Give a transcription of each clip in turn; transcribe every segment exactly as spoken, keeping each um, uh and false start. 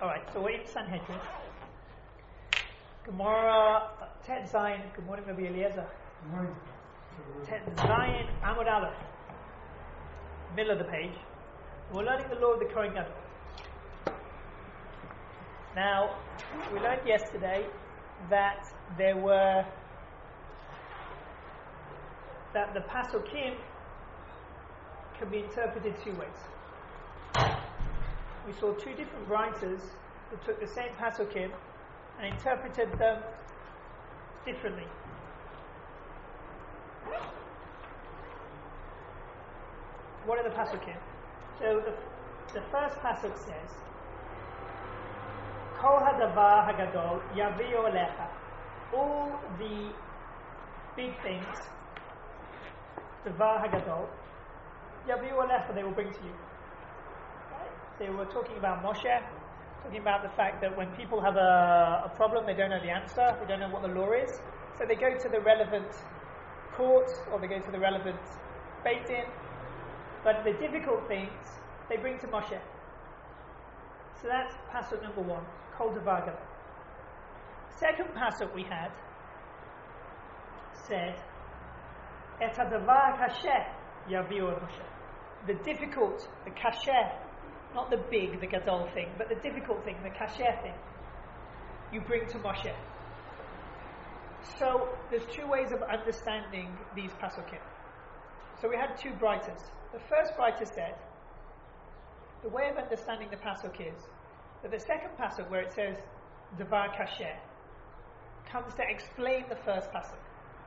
Alright, so we're in Sanhedrin. Gemara, Tet Zayin. Good morning, Rabbi Eliezer. Good morning. Tet Zayin, Amud Aleph. Middle of the page. We're learning the law of the Kohen Gadol. Now, we learned yesterday that there were that the Pasukim can be interpreted two ways. We saw two different writers who took the same Pasukim and interpreted them differently. What are the Pasukim? So the, the first Pasuk says, Kol hadavar hagadol yaviu elecha. All the big things, davar hagadol, yaviu elecha, they will bring to you. Right? They were talking about Moshe, talking about the fact that when people have a, a problem, they don't know the answer, they don't know what the law is, so they go to the relevant court, or they go to the relevant Beit Din, but the difficult things, they bring to Moshe. So that's pasuk number one, Kol Davar Gadol. Second pasuk we had said, Et hadavar kasheh yaviu el Moshe. The difficult, the kasheh, not the big, the gadol thing, but the difficult thing, the kasheh thing, you bring to Moshe. So there's two ways of understanding these pasukim. So we had two writers. The first writer said, the way of understanding the pasuk is that the second pasuk, where it says davar kasheh, comes to explain the first pasuk.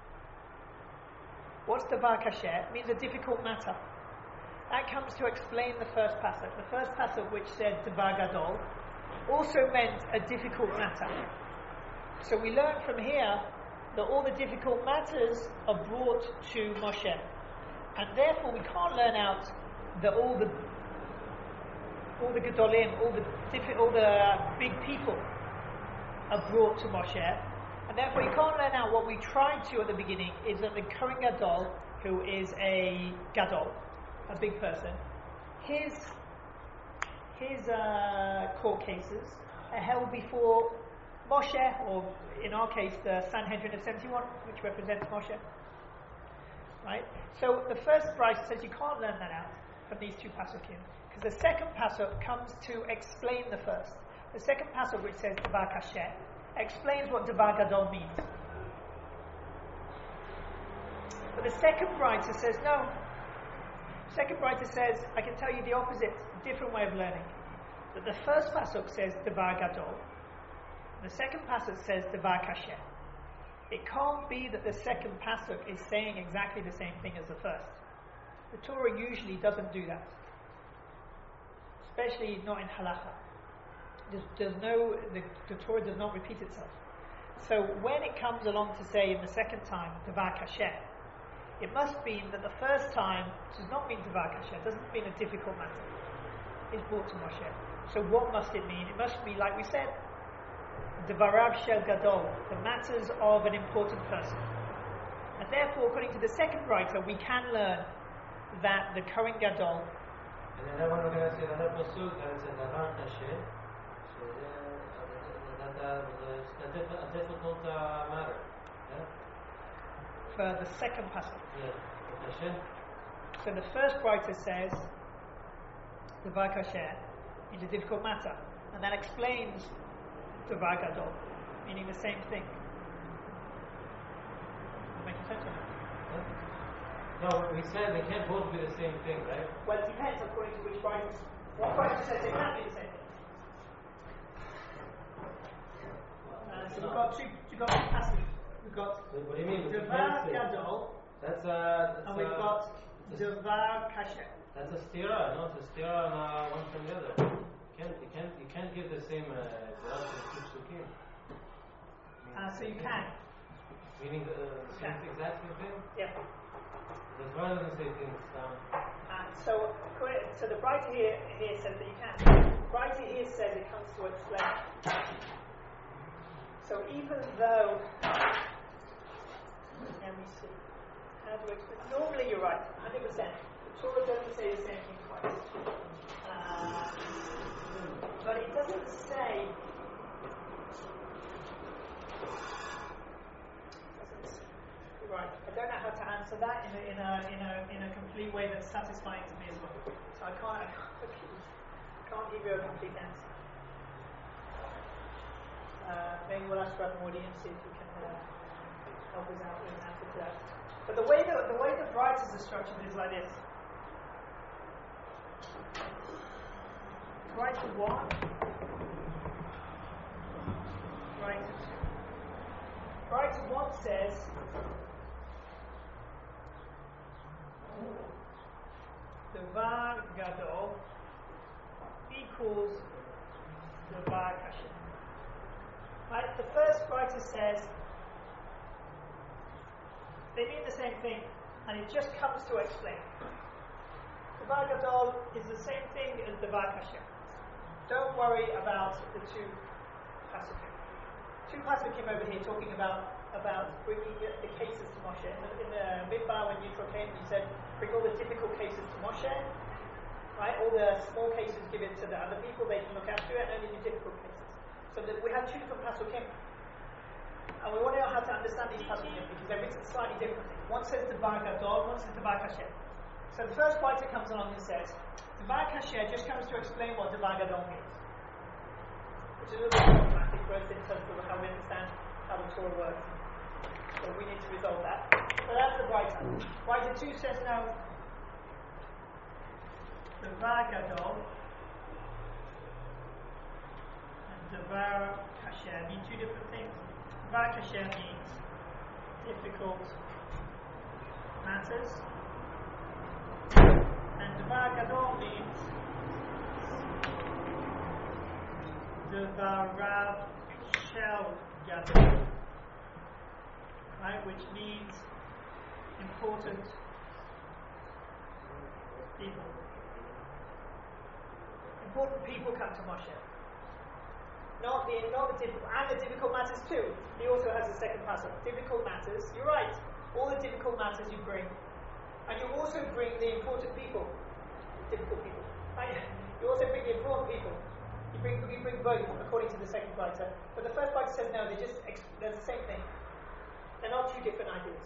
What's davar kasheh? It means a difficult matter. That comes to explain the first pasuk. The first pasuk, which said davar gadol, also meant a difficult matter. So we learn from here that all the difficult matters are brought to Moshe, and therefore we can't learn out that all the all the Gedolim, all the diffi- all the big people are brought to Moshe, and therefore you can't learn out what we tried to at the beginning, is that the Kohen Gadol, who is a Gadol, a big person, his his uh, court cases are held before Moshe, or in our case the Sanhedrin of seventy-one, which represents Moshe. Right? So the first Bryce says you can't learn that out from these two pasukim, because the second pasuk comes to explain the first. The second pasuk, which says davar kasheh, explains what davar gadol means. But the second writer says no. Second writer says, I can tell you the opposite, different way of learning. That the first pasuk says davar gadol, the second pasuk says davar kasheh. It can't be that the second pasuk is saying exactly the same thing as the first. The Torah usually doesn't do that, especially not in halacha. There's, there's no, the, the Torah does not repeat itself. So when it comes along to say in the second time davar kasheh, it must mean that the first time does not mean davar kasheh, doesn't mean a difficult matter. It's brought to Moshe. So what must it mean? It must be, like we said, Devarav shel gadol, the matters of an important person. And therefore, according to the second writer, we can learn that the Kohen Gadol. And then I want to say another pasuk that is a davar kasheh, so that that's a difficult uh, matter. Yeah? For the second pasuk. Yeah, kasheh. So the first writer says davar kasheh is a difficult matter, and that explains davar gadol, meaning the same thing. Making sense or not? No, we said they can't both be the same thing, right? Well, it depends according to which writer. One writer says it can't be the same thing. Uh, so we've got two, we've got two passages. We've got So what do you mean? davar gadol, That's a. That's and we've a, got davar kasheh. That's a stira, no? It's a stira on uh, one from the other. You can't, you can't, you can't give the same uh, psukim. Uh, so you can. Meaning the, uh, the same Yeah. exact same thing? Yeah. The Torah doesn't say things. Um, Uh, so, so the writer here, here says that you can. The writer here says it comes to explain. So even though, let me see, how do I explain? Normally you're right, one hundred percent. The Torah doesn't say the same thing twice. Uh, but it doesn't say only way that's satisfying to me as well. So I can't, I can't, can't give you a complete answer. Uh, maybe we'll ask Radmodi and see if he can uh, help us out with an answer to that. But the way the, the way the writers are structured is like this. Writer one, writer two. Writer one says the Var Gadol equals the Var Kasher. Right? The first writer says they mean the same thing, and it just comes to explain. The Var Gadol is the same thing as the Var Kasher. Don't worry about the two pasukim. Two pasukim over here talking about about bringing the cases to Moshe. In the, in the Midbar, when Yitro came, he said, bring all the difficult cases to Moshe. Right? All the small cases give it to the other people, they can look after it, and only the difficult cases. So that we have two different pasukim. And we want to know how to understand these pasukim because they're written slightly differently. One says the Var Gadol, one says the Var Kasher. So the first writer comes along and says, the Var Kasher just comes to explain what the Var Gadol means. Which is a little bit problematic for us in terms of how we understand how the Torah works. So we need to resolve that. So that's the writer. Writer two says no. The Var Gadol and the Var Kasher mean two different things. Var Kasher means difficult matters, and the Var Gadol means the Varav Shel Gadol, right, which means important people. Important people come to Moshe. Not the not the difficult and the difficult matters too. He also has a second passage. Difficult matters. You're right. All the difficult matters you bring, and you also bring the important people. Difficult people. Right? You also bring the important people. You bring you bring both according to the second writer. But the first writer says no. They just they're the same thing. They're not two different ideas.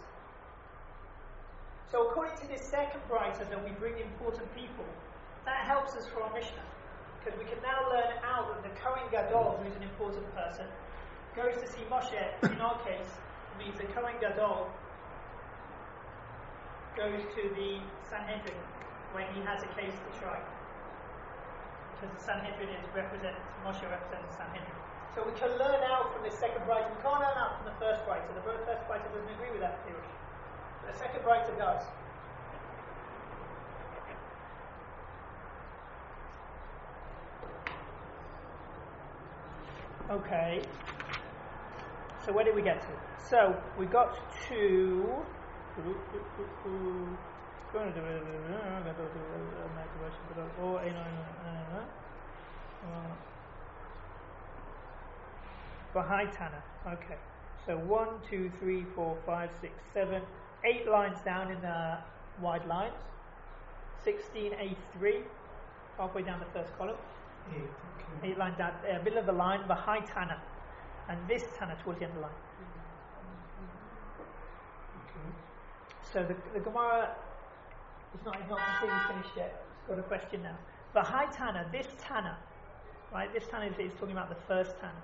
So according to this second writer, that we bring important people. That helps us for our Mishnah. Because we can now learn out that the Kohen Gadol, who is an important person, goes to see Moshe, in our case, means the Kohen Gadol goes to the Sanhedrin when he has a case to try. Because the Sanhedrin is represent, Moshe represents the Sanhedrin. So we can learn out from this second writer. We can't learn out from the first writer. The first writer doesn't agree with that theory. The second writer does. Okay, so where did we get to? So we got to Bahaitana. Okay, so one, two, three, four, five, six, seven, eight lines down in the wide lines. sixteen A three, halfway down the first column. Eight, okay. Eight lines down, uh, middle of the line, the high Tana, and this Tana towards the end of the line. Okay. So the, the Gemara is not, is not completely finished yet. It's got a question now. The high Tana, this Tana, right? This Tana is, is talking about the first Tana.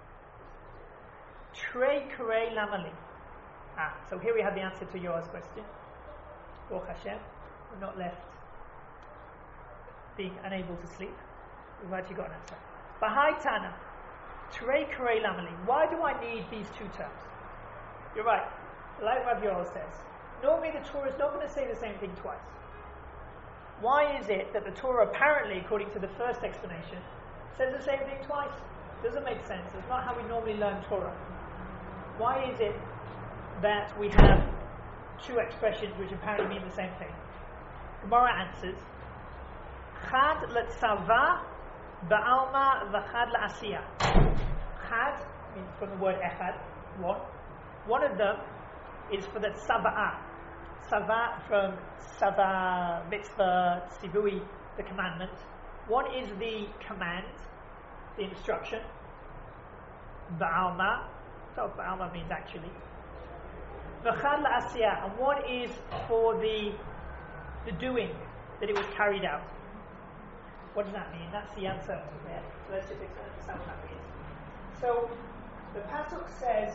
Trey Kurei Lamali. Ah, so here we have the answer to Yoa's question. Baruch Hashem, we're not left being unable to sleep. We've actually got an answer. Bahai Tana, Trei Kurei Lamali. Why do I need these two terms? You're right. Like Rav Yoel says, normally the Torah is not going to say the same thing twice. Why is it that the Torah apparently, according to the first explanation, says the same thing twice? Doesn't make sense. It's not how we normally learn Torah. Why is it that we have two expressions which apparently mean the same thing? Gemara answers, Chad letzava ba'alma v'chad la'asiyah. Chad means from the word echad, one. One of them is for the tzava'ah. Tzava from tzava, mitzvah, tzivui, the commandment. One is the command, the instruction. Ba'alma, that's what ba'alma means actually. V'chad la'asiyah, and one is for the the doing, that it was carried out. What does that mean? That's the answer there. So let's just understand what that means. So the pasuk says,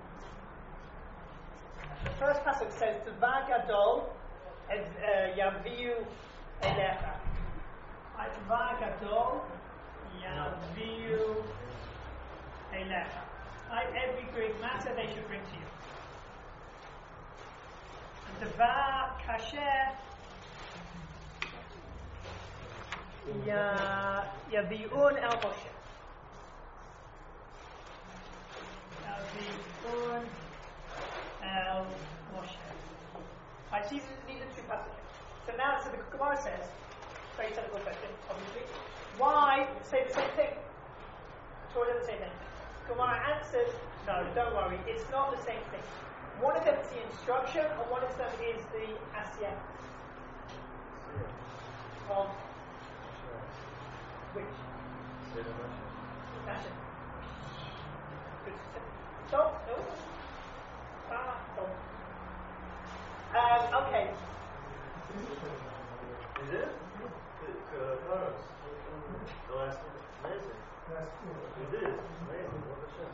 the first pasuk says, Dvar gadol yaviu elecha. Dvar gadol yaviu elecha. Every great matter they should bring to you. Dvar kasher yaviun el Moshe. Yaviun el Moshe. Right, so these are two passages. So now, so the Gemara says, very technical question, obviously. Why say the same thing? Torah doesn't say the same thing. Gemara answers, no, don't worry, it's not the same thing. One of them is the instruction, and one of them is the asiyah. Of which? Fashion. Good. Stop. No. Ah, stop. Um, okay. Is it? Cars. The last one. Amazing. It is. Amazing.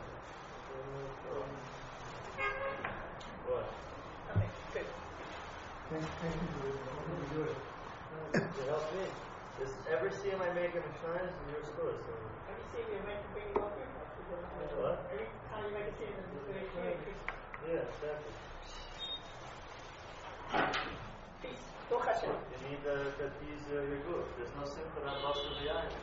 What? Okay, good. Thank thank you for it. It helps me. This, every C M I make in Shines is your score. So. Every C M you make to bring you up here. What? Every time you make a C M, it's going to increase. Yeah, exactly. Peace. Baruch Hashem. You need uh, that these uh, your good. There's no simcha that lost in the eye.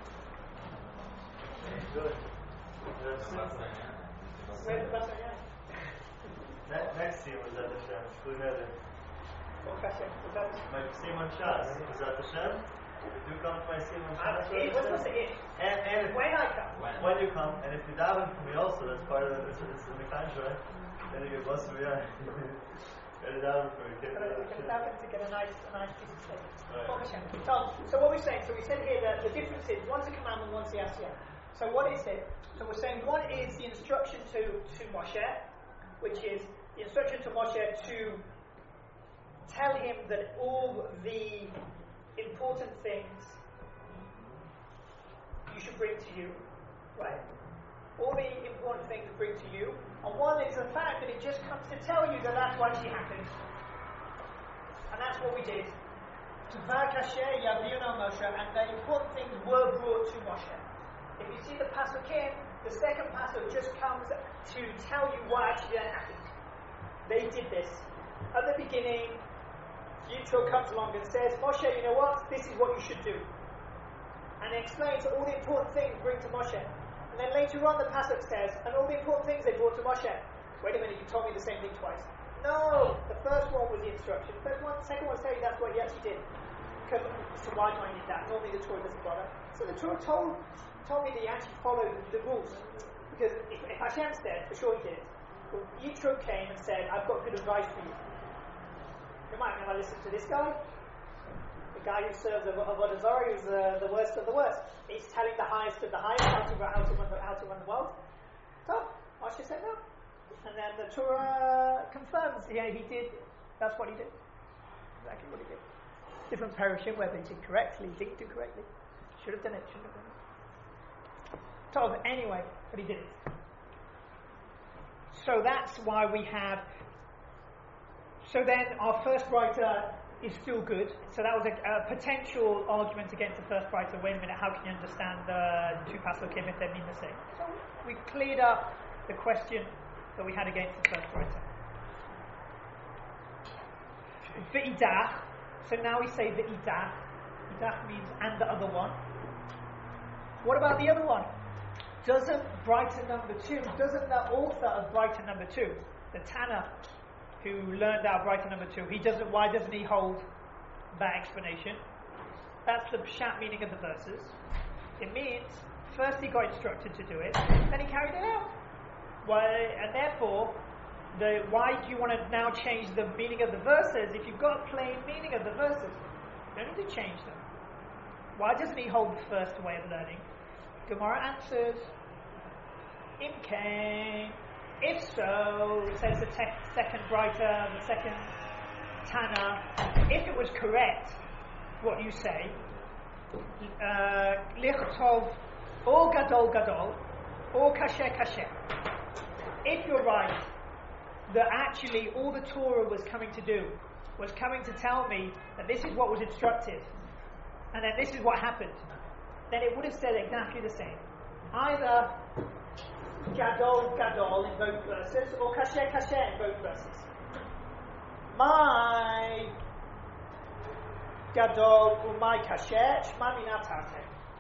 Good. That's simcha. Where's the bus again? Ne- next scene was at the Shem. Shkunedim. Baruch Hashem. My Simon Shas was at the Shem. Do come to my Simon Shas. What's supposed to be? And and if, When I come. when, when you come, and if you daven for me also, that's part of the, it's, it's in the contract. Then you get busted. Yeah. Gotta daven for me. We can happen to get a nice, a nice piece of steak. Right. Baruch Hashem. So, so what we're saying, so we said here that the difference is one's a commandment, one's the asiyah. So what is it? So we're saying one is the instruction to, to Moshe, which is the instruction to Moshe to tell him that all the important things you should bring to you, right? All the important things to bring to you. And one is the fact that it just comes to tell you that that's what actually happened. And that's what we did. Dvar kasher yaviun el Moshe, and the important things were brought to Moshe. If you see the pasukim, the second pasuk just comes to tell you what actually then happened. They did this. At the beginning, Yitro comes along and says, Moshe, you know what? This is what you should do. And it explains all the important things bring to Moshe. And then later on the pasuk says, and all the important things they brought to Moshe. Wait a minute, you told me the same thing twice. No! The first one was the instruction. The first one, the second one is telling you that's what he actually did. Because, so why do I need that? Normally the Torah doesn't bother. So the Torah told told me that he actually followed the rules. Because if, if Hashem's dead, for sure he did. But Yitro came and said, I've got good advice for you. You might never listen to this guy. The guy who serves Avodah Zarah, who's uh, the worst of the worst. He's telling the highest of the highest how to, how to, run, the, how to run the world. So, Moshe said no. And then the Torah confirms, yeah, he did, that's what he did. Exactly what he did. Different parashim, whether he did correctly, didn't do correctly. Should have done it, should have done it. Told anyway, but he did it. So that's why we have. So then our first writer is still good. So that was a, a potential argument against the first writer. Wait a minute, how can you understand the two pasukim if they mean the same? So we cleared up the question that we had against the first writer. V'idach. So now we say v'idach. Idach means and the other one. What about the other one? Doesn't Brighton number two, doesn't the author of Brighton number two, the Tanna, who learned out Brighton number two, he doesn't, why doesn't he hold that explanation? That's the pshat meaning of the verses. It means, first he got instructed to do it, then he carried it out. Why, and therefore, the, why do you want to now change the meaning of the verses if you've got a plain meaning of the verses? You don't need to change them. Why doesn't he hold the first way of learning? Gemara answers, Imkain. If so, says the te- second writer, the second Tana, if it was correct, what you say, Lichtov, or Gadol Gadol, or Kasher Kasher. If you're right, that actually all the Torah was coming to do was coming to tell me that this is what was instructed, and then this is what happened, then it would have said exactly the same. Either Gadol Gadol in both verses, or Kasher Kasher in both verses. My Gadol or my Kasher, Shma Minat Tate.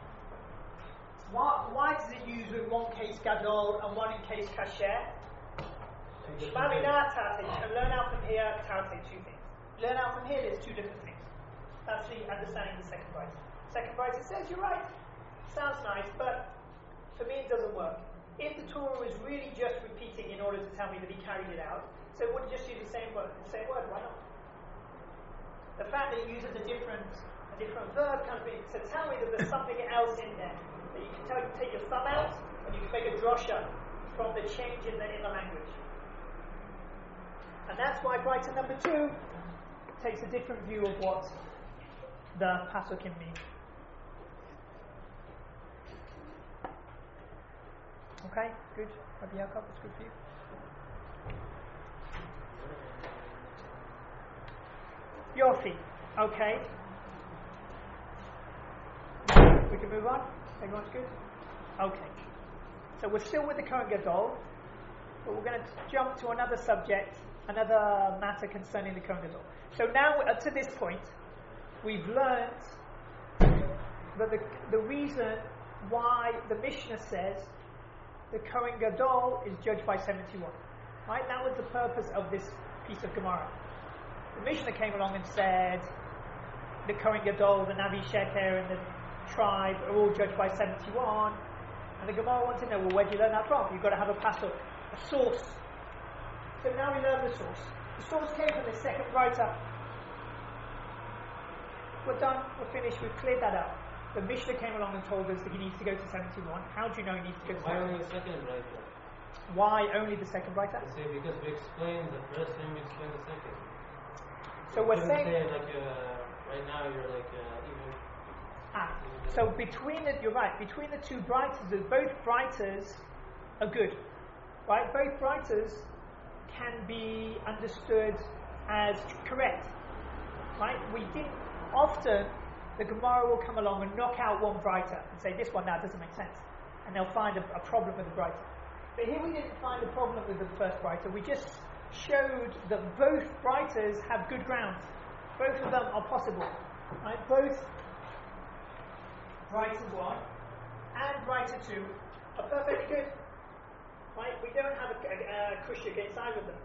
Why, why does it use with one case Gadol and one in case Kasher? Shma Minat Tate. You can learn out from here, Tate, two things. Learn out from here, there's two different things. That's the understanding the second writer. Second writer says, you're right. Sounds nice, but for me it doesn't work. If the Torah was really just repeating in order to tell me that he carried it out, so it wouldn't just use the same word, the same word, why not? The fact that it uses a different a different verb kind of thing to tell me that there's something else in there. That you can tell, take your thumb out and you can make a drosha from the change in the in the language. And that's why writer number two takes a different view of what the pasukim mean. Okay, good. Rabbi Yaakov, it's good for you. Yofi. Okay. We can move on? Everyone's good? Okay. So we're still with the Kohen Gadol, but we're going to jump to another subject, another matter concerning the Kohen Gadol. So now, uh, to this point, we've learned that the, the reason why the Mishnah says the Kohen Gadol is judged by seventy-one. Right? That was the purpose of this piece of Gemara. The Mishnah came along and said the Kohen Gadol, the Navi Sheker, and the tribe are all judged by seventy-one. And the Gemara wanted to know, well, where do you learn that from? You've got to have a pasuk, a source. So now we learn the source. The source came from the second writer. We're done, we're finished, we've cleared that up. The Mishnah came along and told us that he needs to go to seventy-one. How do you know he needs to go to Why seventy-one? only the second writer? Why only the second writer? I say because we explained the first and we explained the second. So we're You saying... say like uh, right now you're like uh, even... Ah, so between the, you're right, between the two writers, both writers are good. Right? Both writers can be understood as correct. Right? We didn't often the Gemara will come along and knock out one writer and say this one now doesn't make sense. And they'll find a, a problem with the writer. But here we didn't find a problem with the first writer. We just showed that both writers have good grounds. Both of them are possible. Right? Both writer one and writer two are perfectly good. Right? We don't have a, a, a kush against either of them.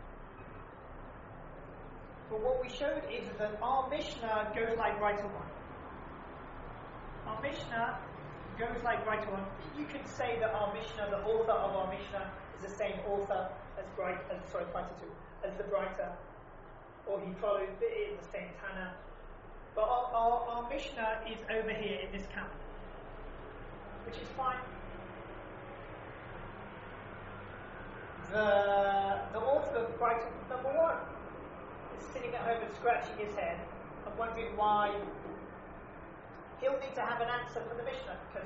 But what we showed is that our Mishnah goes like writer one. Our Mishnah goes like writer one. You can say that our Mishnah, the author of our Mishnah, is the same author as bright, as sorry, writer two, as the writer, or he follows it in the same Tana. But our, our, our Mishnah is over here in this camp, which is fine. The the author of writer number one is sitting at home and scratching his head and wondering why. He'll need to have an answer for the Mishnah because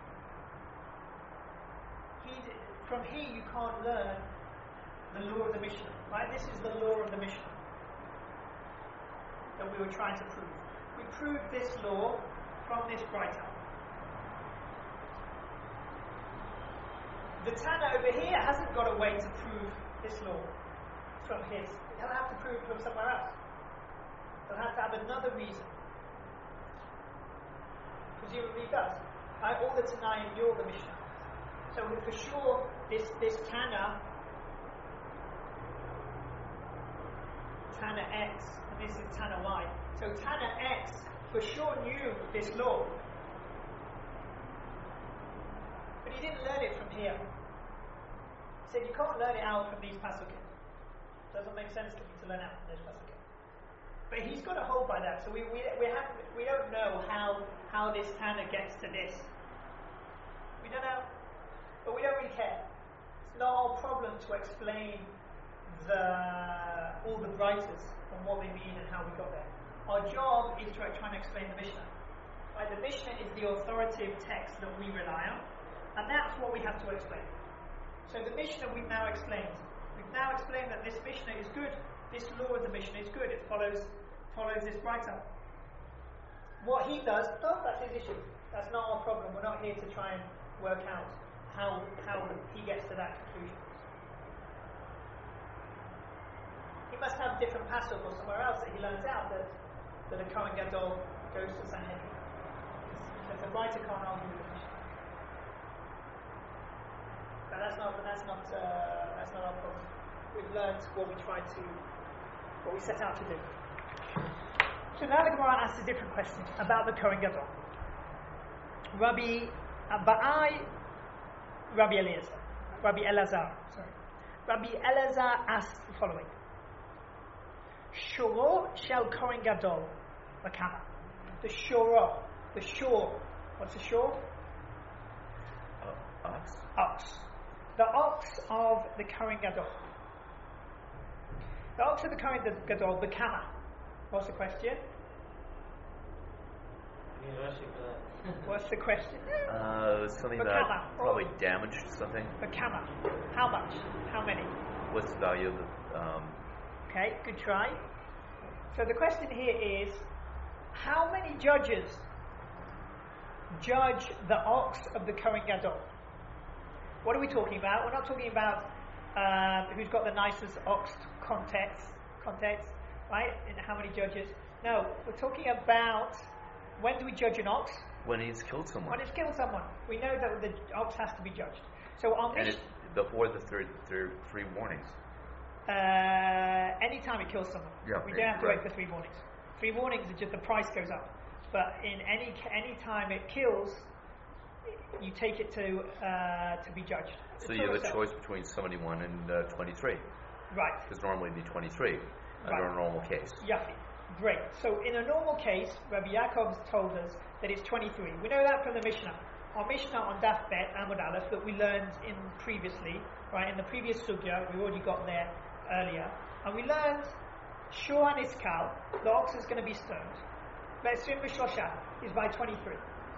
he, from here you can't learn the law of the Mishnah. Right? This is the law of the Mishnah that we were trying to prove. We proved this law from this writer. The Tana over here hasn't got a way to prove this law from his. He'll have to prove it from somewhere else. He'll have to have another reason. Presumably he does. Right? All the Tanaim knew the Mishnah. So for sure, this, this Tana, Tana X, and this is Tana Y. So Tana X for sure knew this law. But he didn't learn it from here. He said you can't learn it out from these pasukim. Doesn't make sense to me to learn out from those pasukim. But he's got to hold by that. So we we we have we don't know how how this Tana gets to this. We don't know, but we don't really care. It's not our problem to explain the all the writers. on what they mean and how we got there. Our job is to try and explain the Mishnah. Right? The Mishnah is the authoritative text that we rely on, and that's what we have to explain. So the Mishnah we've now explained. We've now explained that this Mishnah is good. This law of the Mishnah is good. It follows follows this brighter. What he does, oh, that's his issue. That's not our problem. We're not here to try and work out how how he gets to that conclusion. He must have a different passage or somewhere else that he learns out that that a Kohen Gadol goes to Sanhedrin. Because the writer can't argue with the Mishnah. But that's not that's not uh, that's not our problem. We've learned what we tried to what we set out to do. So now the Gemara asks a different question about the Kohen Gadol. Rabbi Ba'ai, Rabbi Eliezer, Rabbi Elazar, sorry. Rabbi Elazar asks the following: Shoro shel Kohen Gadol, Makama. The shoro, the shore. What's the shore? Uh, ox. Ox. The ox of the Kohen Gadol. The ox of the Kohen Gadol, Makama. What's the question? What's the question? Uh, something But that Kama, probably oh. damaged something. Makama. How much? How many? What's the value of the? Um, Okay, good try. So the question here is, how many judges judge the ox of the Kohen Gadol? What are we talking about? We're not talking about um, who's got the nicest ox context, context, right? And how many judges? No, we're talking about when do we judge an ox? when he's killed someone. When it's killed someone. We know that the ox has to be judged. So our And mission, it, before the third, third, three warnings. uh, anytime it kills someone, Yeah, we don't have to right. wait for three warnings. Three warnings is just the price goes up. But in any any time it kills, you take it to uh, to be judged. So you have a choice between seventy-one and uh, twenty-three. Right. Because normally it'd be twenty-three under Right. a normal case. Yafi. Great. So in a normal case, Rabbi Yaakov's told us that it's twenty-three. We know that from the Mishnah. Our Mishnah on Daf Bet, Amud Aleph, that we learned in previously, right, in the previous sugya, we already got there earlier, and we learned Shor Iskal, the ox is going to be stoned. Ve'esrim v'shlosha is by twenty-three.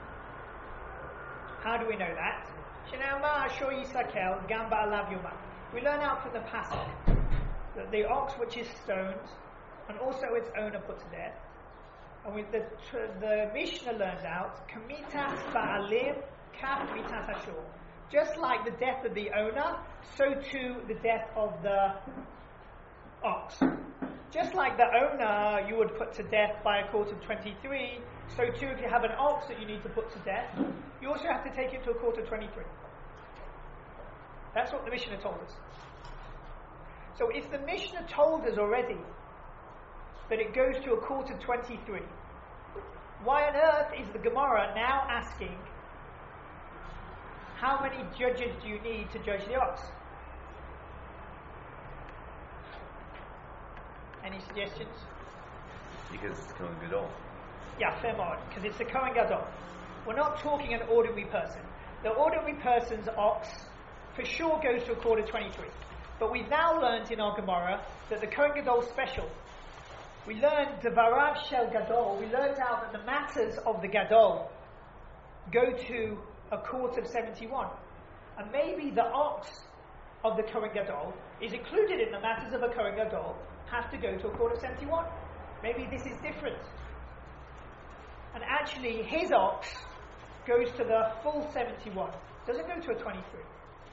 How do we know that? Shenama Shor Yisakel Gam Ba'alav Yoma. We learn out from the passage that the ox which is stoned and also its owner put to death. And with the the Mishnah learns out Kamitas Ba'alim Kaf Mitas Ashur. Just like the death of the owner, so too the death of the ox. Just like the owner you would put to death by a court of twenty-three, so too if you have an ox that you need to put to death, you also have to take it to a court of twenty-three. That's what the Mishnah told us. So if the Mishnah told us already that it goes to a court of twenty-three, why on earth is the Gemara now asking how many judges do you need to judge the ox? Any suggestions? Because it's Kohen Gadol. Yeah, fair mod, because it's a Kohen Gadol. We're not talking an ordinary person. The ordinary person's ox for sure goes to a court of twenty-three. But we've now learned in our Gemara that the Kohen Gadol is special. We learned Devarav Shel Gadol. We learned out that the matters of the Gadol go to a court of seventy-one. And maybe the ox of the Kohen Gadol is included in the matters of a Kohen Gadol, has to go to a court of seventy-one. Maybe this is different. And actually his ox goes to the full seventy-one. Doesn't go to a twenty-three.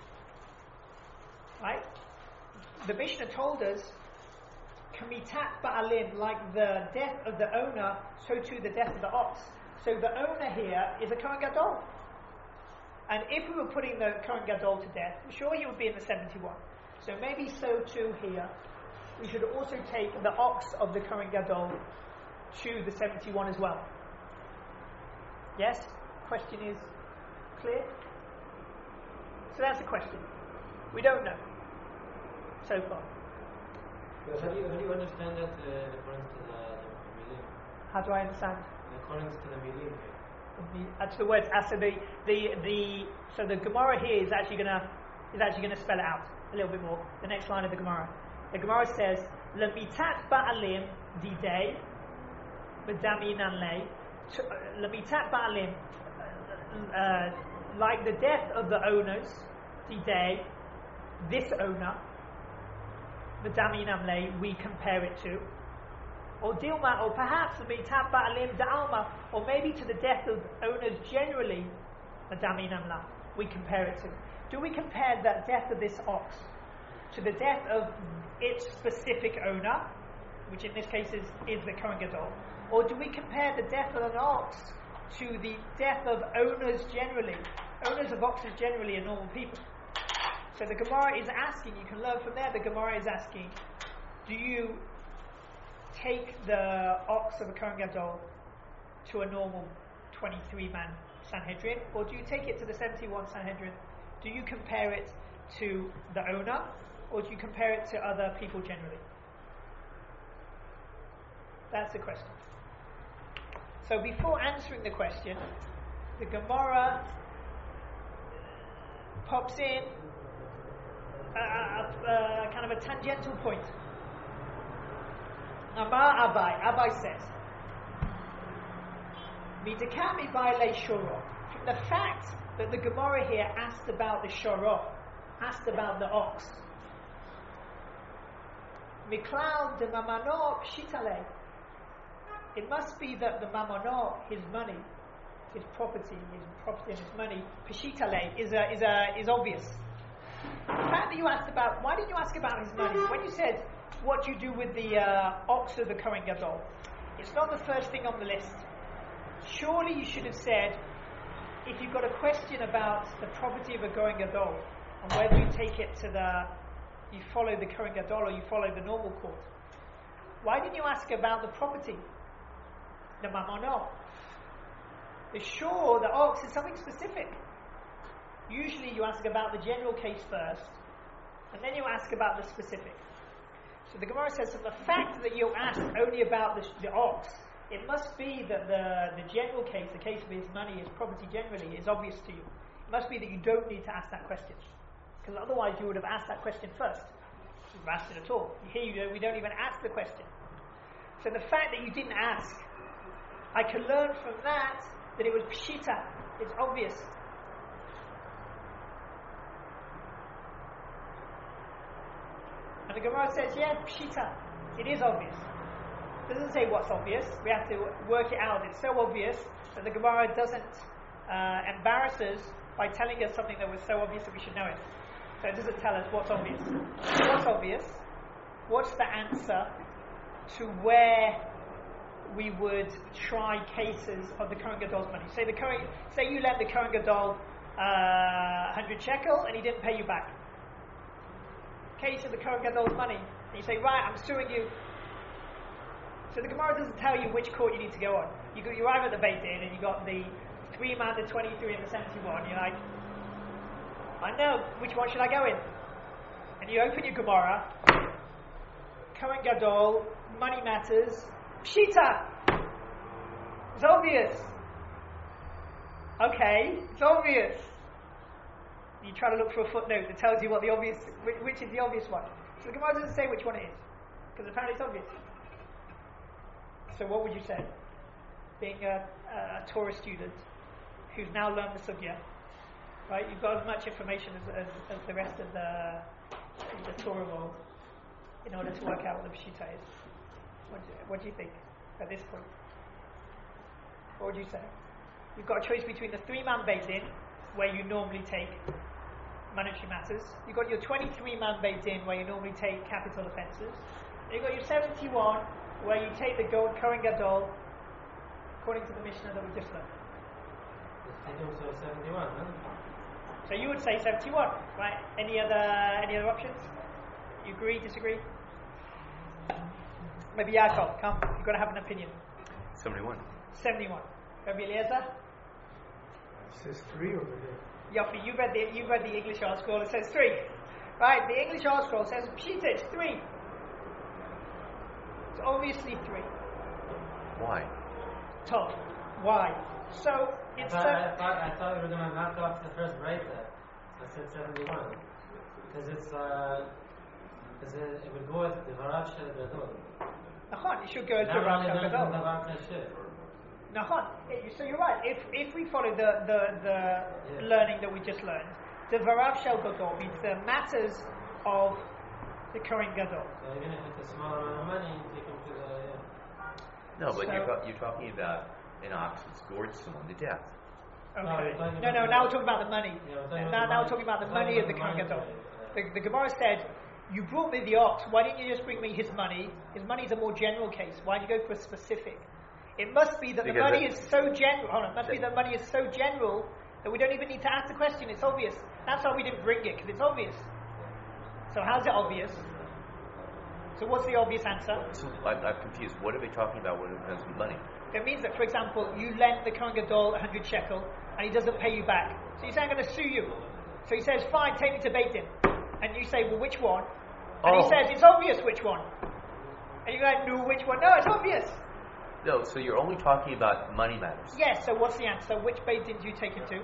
Right? The Mishnah told us Kamitat Ba'alim, like the death of the owner, so too the death of the ox. So the owner here is a Kohen Gadol. And if we were putting the Kohen Gadol to death, I'm sure he would be in the seventy-one. So maybe so too here. We should also take the ox of the Kohen Gadol to the seventy-one as well. Yes? Question is clear? So that's the question. We don't know so far. But how do you, how do you understand that uh, according to the, the Milim? How do I understand? According to the Milim here. The, uh, to the words. Uh, so the, the the so the Gemara here is actually gonna is actually gonna spell it out a little bit more. The next line of the Gemara. The Gemara says, Lemitat ba'alim didei, Madaminan le, Lemitat ba'alim, uh, like the death of the owners, didei, this owner, Madaminan le, we compare it to. Or Dilma, or perhaps Lemitat ba'alim da'alma, or maybe to the death of owners generally, Madaminan la, we compare it to. Do we compare that death of this ox to the death of its specific owner, which in this case is, is the Kohen Gadol, or do we compare the death of an ox to the death of owners generally? Owners of oxes generally are normal people. So the Gemara is asking, you can learn from there, the Gemara is asking, do you take the ox of a Kohen Gadol to a normal twenty-three man Sanhedrin, or do you take it to the seventy-one Sanhedrin? Do you compare it to the owner, or do you compare it to other people generally? That's the question. So before answering the question, the Gemara pops in a, a, a kind of a tangential point. Amar Abai, Abai says, Midakami Baile Shoro. From the fact that the Gemara here asked about the Shoro, asked about the ox, Miklal de Mamano Pshitale. It must be that the Mamano, his money, his property, his property and his money, Pshitale, is a, is a, is obvious. The fact that you asked about, why didn't you ask about his money? When you said, what do you do with the uh, ox of the Kohen Gadol? It's not the first thing on the list. Surely you should have said, if you've got a question about the property of a Kohen Gadol, and whether you take it to the, you follow the Kohen Gadol or you follow the normal court, why didn't you ask about the property? The mamono. The shore, the ox, is something specific. Usually you ask about the general case first, and then you ask about the specific. So the Gemara says that the fact that you asked only about the, the ox, it must be that the, the general case, the case of his money, his property generally, is obvious to you. It must be that you don't need to ask that question. Because otherwise you would have asked that question first. You haven't asked it at all. Here you don't, we don't even ask the question. So the fact that you didn't ask, I can learn from that that it was pshita. It's obvious. And the Gemara says, yeah, pshita. It is obvious. It doesn't say what's obvious. We have to work it out. It's so obvious that the Gemara doesn't uh, embarrass us by telling us something that was so obvious that we should know it. So it doesn't tell us what's obvious. What's obvious? What's the answer to where we would try cases of the Kohen Gadol's money? Say the Kohen, say you lent the Kohen Gadol uh, one hundred shekel and he didn't pay you back. Case of the Kohen Gadol's money. And you say, right, I'm suing you. So the Gemara doesn't tell you which court you need to go on. You, go, you arrive at the Beit Din and you got the three man, the twenty-three and the seventy-one. You're like, I know, which one should I go in? And you open your Gemara, Kohen Gadol, money matters, Pshita! It's obvious. Okay, it's obvious. You try to look for a footnote that tells you what the obvious, which, which is the obvious one. So the Gemara doesn't say which one it is, because apparently it's obvious. So what would you say? Being a, a, a Torah student who's now learned the sugya, right? You've got as much information as, as, as the rest of the, the Torah world in order to work out what the Pshita is. What do, you, what do you think at this point? What would you say? You've got a choice between the three-man Beit Din, where you normally take monetary matters. You've got your twenty-three man Beit Din, where you normally take capital offences. And you've got your seventy-one, where you take the gold Kohen Gadol, according to the Mishnah that we just learned. I think so, seventy-one, huh? So you would say seventy-one, right? Any other any other options? You agree, disagree? Maybe Yaakov, come. You've got to have an opinion. seventy-one. seventy-one. Rabbi Eliezer? It says three over there. Yofi, you read the you read the English Art Scroll. It says three, right? The English Art Scroll says Pshita, it's three. It's obviously three. Why? Top. Why? So I it's thought, so, I thought, I thought we were going to knock off the first right there. So I said seventy-one. Because it's, uh, אז זה בגבורת דבריו של גדול. נכון, it should go to למה Rav לדבר Shel על Gadol. דבר קשה? נכון, so you're right, if, if we follow the, the, the Yeah. learning that we just learned, the Varav Shel Gadol means the matters of the Kohen Gadol. So even if it's a small amount of money, take him to the, yeah. No, but So- you're, ta- you're talking about an ox that's gored someone to death. Okay. we're talking No, no, about now the- we're talking about the money. Yeah, we're talking now, about the now we're money. talking about the We're money talking of the about Kohen the Gadol. money, The, the Gemara said, you brought me the ox, why didn't you just bring me his money? His money is a more general case. Why did you go for a specific? It must be that the Because money it- is so general. Hold on, it must be that money is so general that we don't even need to ask the question. It's obvious. That's why we didn't bring it, because it's obvious. So how's it obvious? So what's the obvious answer? So I'm, I'm confused. What are they talking about when it comes to money? It means that, for example, you lent the Kohen Gadol one hundred shekel and he doesn't pay you back. So you say, I'm going to sue you. So he says, fine, take me to Beit Din. And you say, well, which one? And he Oh. says, it's obvious which one. And you go, no, which one? No, it's obvious. No, so you're only talking about money matters. Yes, so what's the answer? Which Beit Din do you take him to?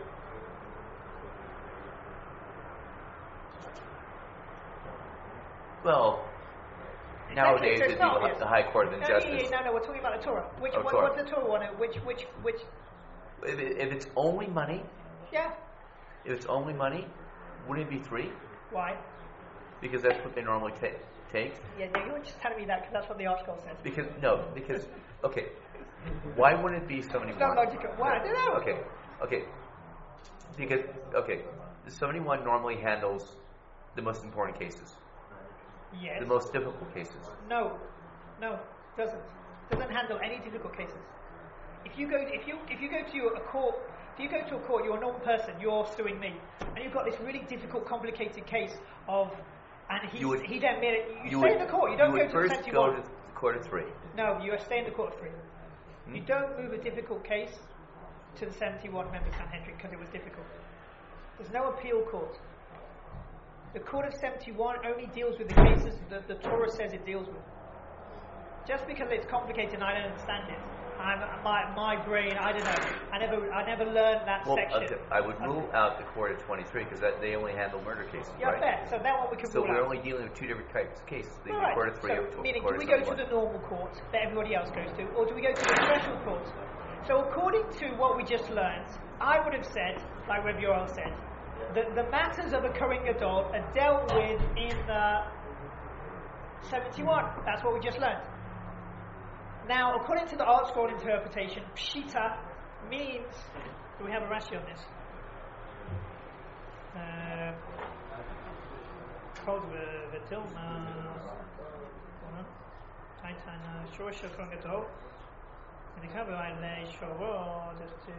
Well, Exactly, nowadays so it's it'd be not the, obvious. the High Court of No, Injustice. no, no, we're talking about the Torah. Which Oh, what, Torah. what's the Torah one? Which, which, which, If, it, if it's only money, yeah. if it's only money, wouldn't it be three? Why? Because that's what they normally ta- take. Yeah, no, you were just telling me that because that's what the article says. Because no, because okay, why wouldn't it be It's not seventy-one? logical. Why? I don't know. Okay, okay, because okay, the seventy-one normally handles the most important cases, Yes. the most difficult cases. No, no, doesn't doesn't handle any difficult cases. If you go, if you if you go to a court, if you go to a court, you're a normal person. You're suing me, and you've got this really difficult, complicated case of, and he You would- he then made it. You, You stay would, in the court. You don't you go would to the first go seventy-one. to the court of three. No, you stay in the court of three. Hmm? You don't move a difficult case to the seventy-one member Sanhedrin because it was difficult. There's no appeal court. The court of seventy-one only deals with the cases that the Torah says it deals with. Just because it's complicated and I don't understand it, I'm, my my brain, I don't know. I never I never learned that Well, section. okay, I would rule out the court of twenty-three because that they only handle murder cases, Yeah, right? fair. So that one we can So rule we're out. only dealing with two different types of cases: the Right. court of three So, or meaning, court do we of go to seventy-one. the normal court that everybody else goes to, or do we go to the special court? So, according to what we just learned, I would have said, like Rabbi Yoel said, that the matters of a Kohen Gadol are dealt with in the seventy-one. That's what we just learned. Now, according to the Art Scroll interpretation, Pshita means. Do we have a Rashi on this? Uh, called Vetilma. Titan Shosha Kohen Gadol. And the Kabbalah lay Shoro just to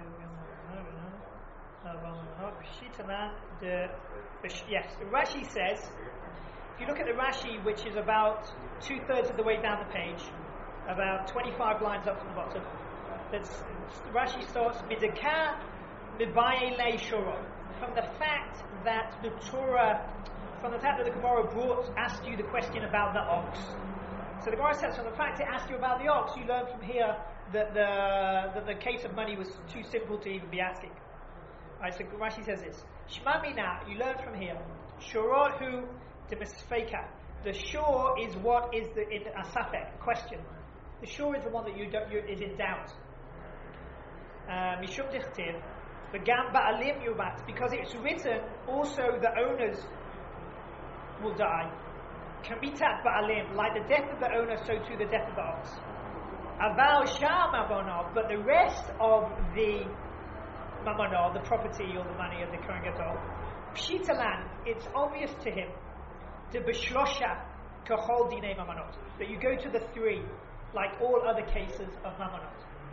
Pshitalan the yes. Rashi says. If you look at the Rashi, which is about two thirds of the way down the page, about twenty-five lines up from the bottom, that's Rashi starts Midaka Mibaye Le Shoro. From the fact that the Torah, from the fact that the Gemara brought asked you the question about the ox. So the Gemara says, from the fact it asked you about the ox, you learn from here that the that the case of money was too simple to even be asking. Right, so Rashi says this. Shema Mina, you learn from here. Shorohu de Misfeka. The shore is what is the in a safek question. The shore is the one that you don't you, is in doubt. Mishum dichtiv, v'gam ba'alim yubat, because it's written also the owners will die. Kamitat ba'alim, like the death of the owner, so too the death of the ox. Aval sham mamonov, but the rest of the mamonov, the property or the money of the Kohen Gadol, pshitalan, it's obvious to him. The Bishlosha Kahol Dine Mamonot. That you go to the three, like all other cases of Mamonot.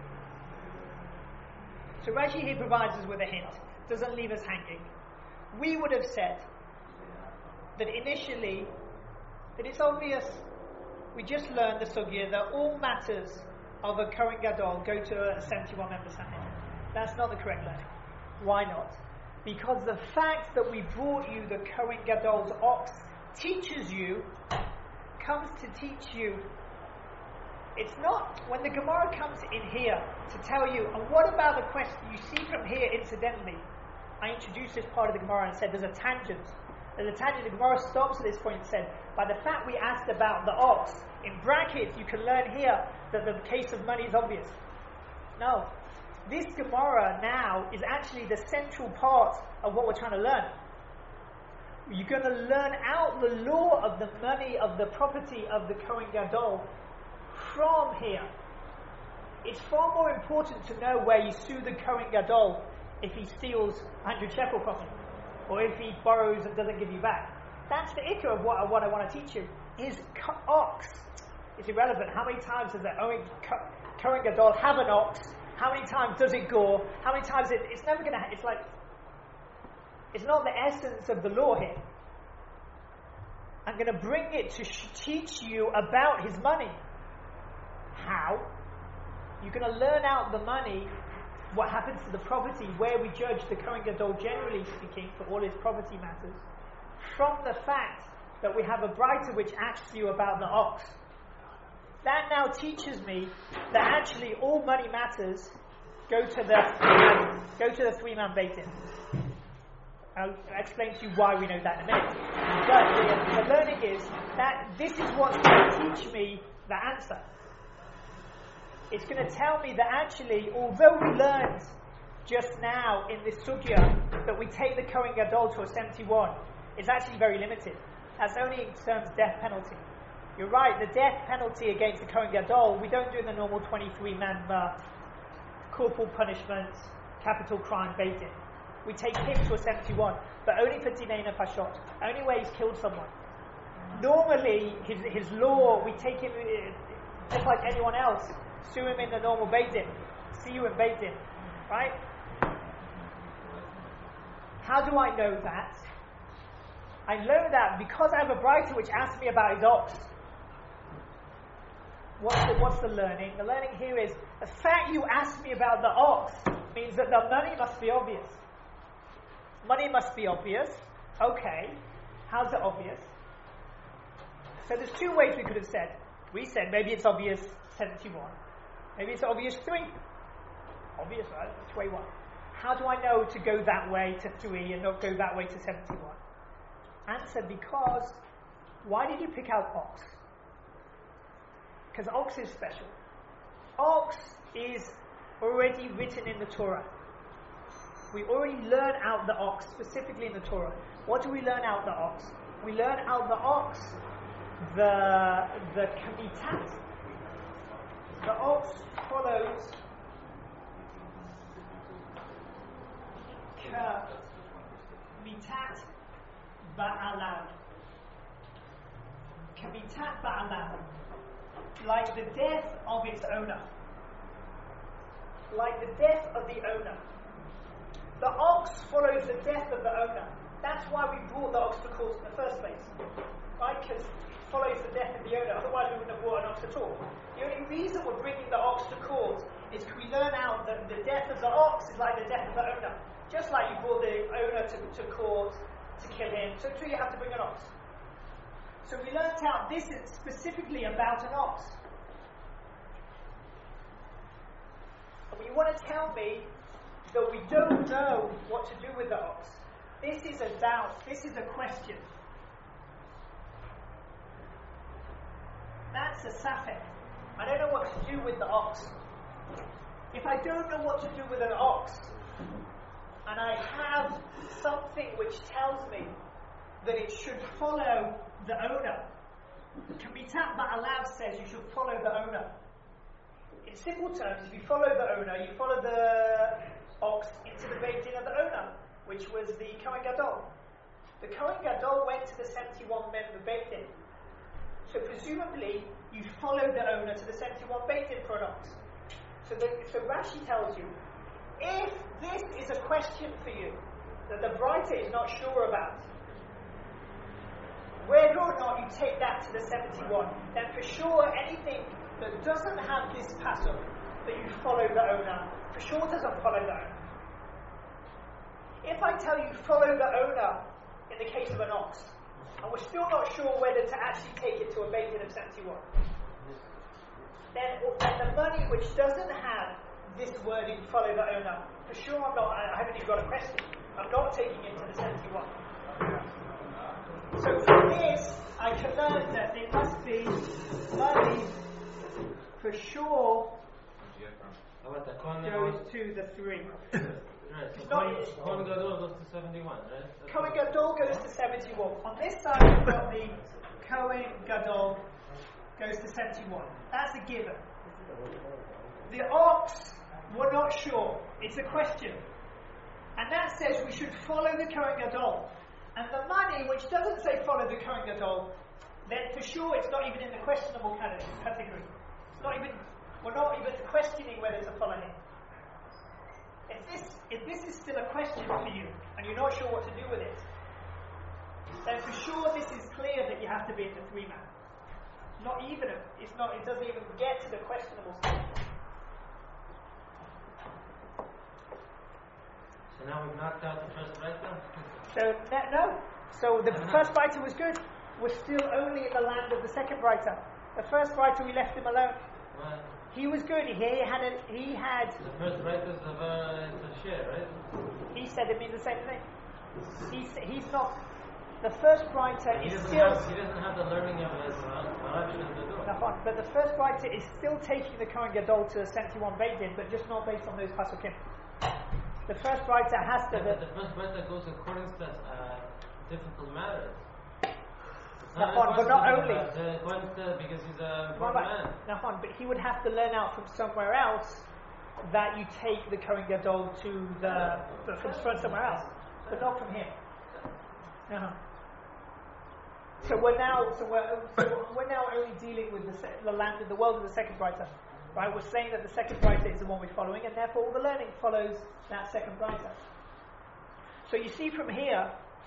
So Rashi here provides us with a hint, doesn't leave us hanging. We would have said that initially, that it's obvious, we just learned the Sugya that all matters of a Kohen Gadol go to a seventy-one member Sanhedrin. That's not the correct learning. Why not? Because the fact that we brought you the Kohen Gadol's ox teaches you, comes to teach you. It's not, when the Gemara comes in here to tell you, and what about the question, you see from here incidentally, I introduced this part of the Gemara and said there's a tangent And the Tanya, the Gemara stops at this point and said, by the fact we asked about the ox, in brackets you can learn here that the case of money is obvious. No. This Gemara now is actually the central part of what we're trying to learn. You're going to learn out the law of the money, of the property of the Kohen Gadol from here. It's far more important to know where you sue the Kohen Gadol if he steals one hundred shekel from you, or if he borrows and doesn't give you back. That's the ikka of what, what I want to teach you. His ox is irrelevant. How many times does the Kohen Gadol have an ox? How many times does it gore? How many times it, it's never going to, it's like, it's not the essence of the law here. I'm going to bring it to sh- teach you about his money. How? You're going to learn out the money, what happens to the property, where we judge the Kohen Gadol generally speaking for all his property matters, from the fact that we have a Braita which asks you about the ox. That now teaches me that actually all money matters go to the um, go to the three-man Beit Din. I'll explain to you why we know that in a minute. But the, the learning is that this is what's going to teach me the answer. It's going to tell me that actually, although we learned just now in this sugya that we take the Kohen Gadol to a seventy-one, it's actually very limited. That's only in terms of death penalty. You're right, the death penalty against the Kohen Gadol, we don't do the normal twenty-three man uh, corporal punishments, capital crime, Beit Din. We take him to a seventy-one, but only for Dinei Nefashot, only where he's killed someone. Normally, his, his law, we take him uh, just like anyone else, sue him in the normal Beit Din, see you in Beit Din, right? How do I know that? I know that because I have a Braita which asks me about his ox. What's the, what's the learning? The learning here is, the fact you asked me about the ox means that the money must be obvious. Money must be obvious. Okay. How's it obvious? So there's two ways we could have said. We said maybe it's obvious seventy-one. Maybe it's obvious three. Obvious, right? Which way one? How do I know to go that way to three and not go that way to seventy-one? Answer, because why did you pick out ox? Because ox is special. Ox is already written in the Torah. We already learn out the ox, specifically in the Torah. What do we learn out the ox? We learn out the ox, the the kamitat. The ox follows kamitat ba'alav. Kamitat ba'alav. Like the death of its owner. Like the death of the owner. The ox follows the death of the owner. That's why we brought the ox to court in the first place. Right? Because it follows the death of the owner. Otherwise we wouldn't have brought an ox at all. The only reason we're bringing the ox to court is because we learn out that the death of the ox is like the death of the owner. Just like you brought the owner to, to court to kill him, so too you have to bring an ox. So we learnt out this is specifically about an ox. And you want to tell me that we don't know what to do with the ox. This is a doubt, this is a question. That's a safek. I don't know what to do with the ox. If I don't know what to do with an ox, and I have something which tells me that it should follow the owner, Kamitat Ba'alav says you should follow the owner. In simple terms, if you follow the owner, you follow the ox into the Beit Din of the owner, which was the Kohen Gadol. The Kohen Gadol went to the seventy-one member Beit Din. So presumably, you follow the owner to the seventy-one Beit Din for an ox. So, the, so Rashi tells you, if this is a question for you that the Braita is not sure about, whether or not you take that to the seventy-one, then for sure anything that doesn't have this pasuk, that you follow the owner, for sure doesn't follow the owner. If I tell you follow the owner in the case of an ox, and we're still not sure whether to actually take it to a Beit Din of seventy-one, then, then the money which doesn't have this wording follow the owner, for sure I'm not, I haven't even got a question, I'm not taking it to the seventy-one. So from this, I can learn that it must be money for sure How about the Kohen goes to the three. Right, so It's not- Kohen Kohen Gadol goes to seventy-one, right? That's Kohen what- Gadol goes to seventy-one. On this side, we've got the Kohen Gadol goes to seventy-one. That's a given. The ox, we're not sure. It's a question. And that says we should follow the Kohen Gadol. And the money, which doesn't say follow the Kohen Gadol, then for sure it's not even in the questionable category. It's not even, we're not even questioning whether to follow him. If this, if this is still a question for you, and you're not sure what to do with it, then for sure this is clear that you have to be in the three man. Not even, a, it's not, it doesn't even get to the questionable stage. So now we've knocked out the first Breita? So, that, no. So the first writer was good. We're still only in the land of the second writer. The first writer, we left him alone. Well, He was good. He had a, he had. the first Breita is of uh, it's a share, right? He said it means the same thing. He's he's not. The first writer He is doesn't, still. have, he doesn't have the learning of his Rav and Gadol. Nahon, but the first writer is still taking the Kohen Gadol to seventy-one Beit Din, but just not based on those pasukim. The first writer has to. Yeah, The, but the first Breita goes according to uh, difficult matters. It's Nahon, but not only. Uh, according to, because he's an important man. Nahon, but he would have to learn out from somewhere else that you take the Kohen Gadol to the from, from somewhere else, but not from him. Uh-huh. So we're now, so we're, so we're now only dealing with the, se- the land of the world of the second writer, right? We're saying that the second writer is the one we're following, and therefore all the learning follows that second writer. So you see from here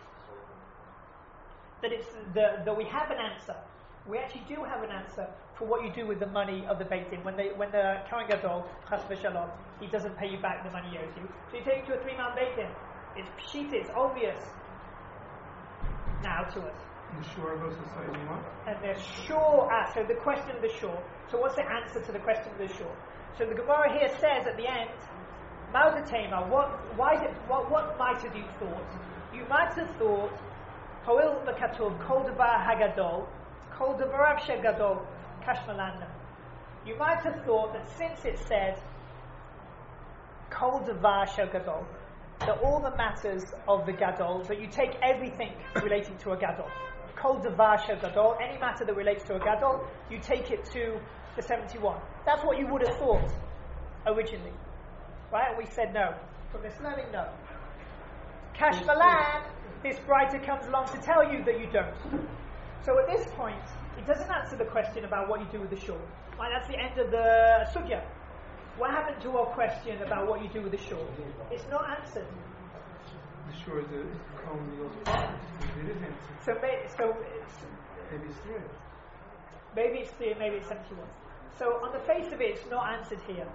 that it's the, that we have an answer. We actually do have an answer for what you do with the money of the Beit Din. When they, when the Kohen Gadol, chas v'shalom, he doesn't pay you back the money he owes you. So you take it to a three-man Beit Din. It's pshita, it's obvious now to us. The shore goes to seventy-one. And they're sure. Ah, so the question of the shore. So what's the answer to the question of the shore? So the Gemara here says at the end, Maudatema, what why did what what might have you thought? You might have thought, Hoil Makatov, Kol Davar Hagadol, Kol Davarav Shegadol, Kashmalanda. You might have thought that since it said Kol Davar Shegadol, that all the matters of the Gadol, that you take everything relating to a Gadol. Kol Davar Shegadol, any matter that relates to a Gadol, you take it to the seventy-one. That's what you would have thought originally. Right? And we said no. From this learning, no. Kashmalan, this writer comes along to tell you that you don't. So at this point, it doesn't answer the question about what you do with the shore. Right? That's the end of the sugya. What happened to our question about what you do with the shore? It's not answered. The shore is the Kohen Gadol's property. It is answered. So, may, so it's, Maybe it's three. maybe it's three, maybe it's seventy-one. So on the face of it, it's not answered here.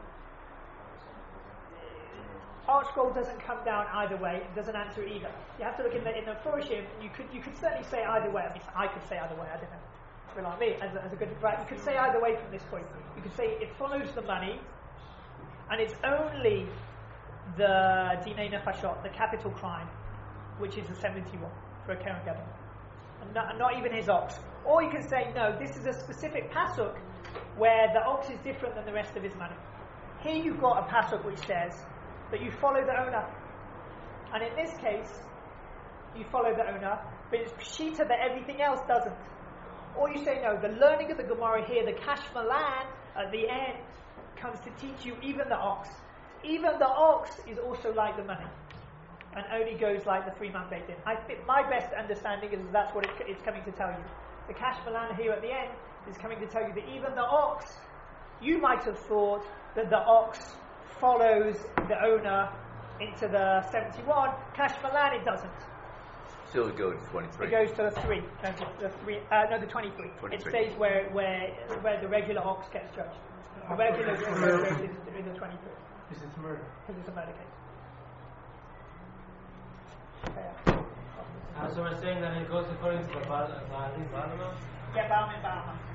Arch Gold doesn't come down either way. It doesn't answer it either. You have to look in the in the Furushim. You could you could certainly say either way. I mean, I could say either way. I don't know. But like me, as a, as a good right, you could say either way from this point. You could say it follows the money, and it's only the Dinei Nefashot, the capital crime, which is a seventy-one for a Kohen Gadol, and not, and not even his ox. Or you can say no. This is a specific pasuk where the ox is different than the rest of his money. Here you've got a pasuk which says that you follow the owner. And in this case, you follow the owner, but it's pshita that everything else doesn't. Or you say, no, the learning of the Gemara here, the Kashmalan, at the end, comes to teach you even the ox. Even the ox is also like the money, and only goes like the three-man Beit Din. I think my best understanding is that's what it, it's coming to tell you. The Kashmalan here at the end is coming to tell you that even the ox, you might have thought that the ox follows the owner into the seventy-one. Kashmalan, it doesn't. Still go to twenty-three. It goes to the three. No, the, the three. Uh, no, the twenty-three. twenty-three. It stays where where where the regular ox gets judged. The regular ox goes in, in the twenty-three This is murder. because it's a murder case. Uh, so we're saying that it goes according to the Baal, Baal, Baal, Yeah, Bauman, Bauman.